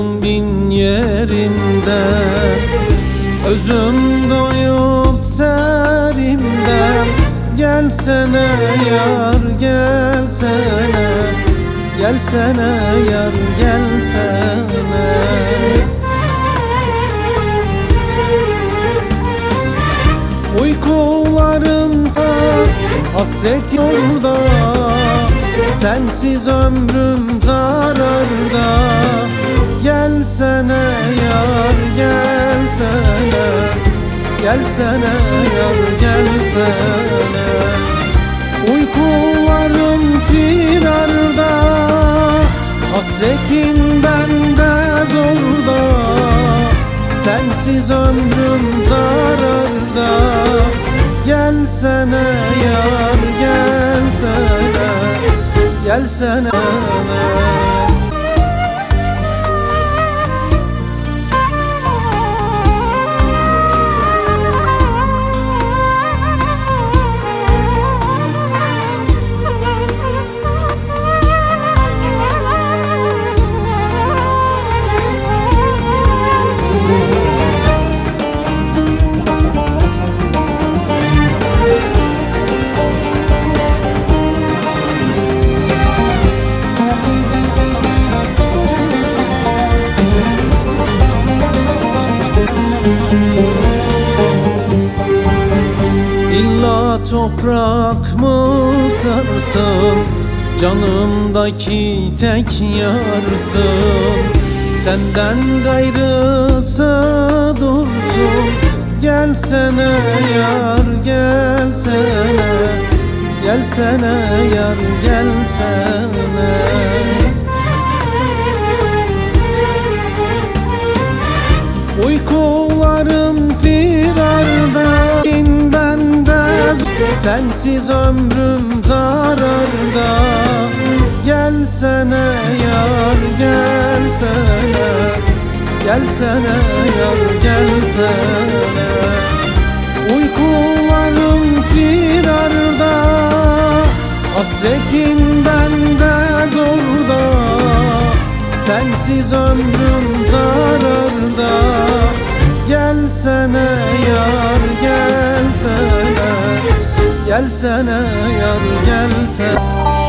bin yerimden, özüm doyup serimden. Gelsene yar gelsene, gelsene yar gelsene. Uykularımda hasret yolda, sensiz ömrüm zararda. Gelsene yar gelsene, gelsene yar gelsene. Uykularım firarda, hasretin bende zorda. Sensiz ömrüm zararda. Gelsene yar gelsene, gelsene. İlla toprak mı sarsın, canımdaki tek yarsın. Senden gayrısı dursun. Gelsene yar gelsene, gelsene yar gelsene. Uykularım firarda, sensiz ömrüm zararda. Gelsene yar gelsene, gelsene yar gelsene. Uykularım firarda, hasretin bende zorda. Sensiz ömrüm zararda. Gelsene yar gelsene, gelsene yar gelsene.